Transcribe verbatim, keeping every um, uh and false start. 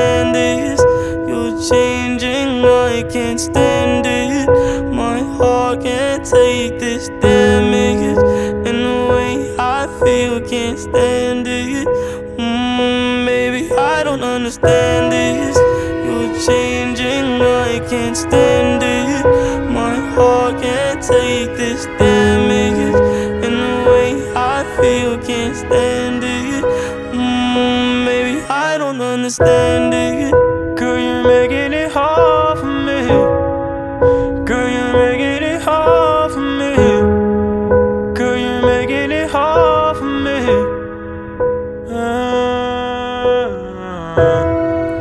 understand this. You're changing, I can't stand it. My heart can't take this damage, and the way I feel, can't stand it. Mm, baby, I don't understand this. You're changing, I can't stand it. My heart can't take this damage, and the way I feel, can't stand it. Mm, baby, I don't understand it.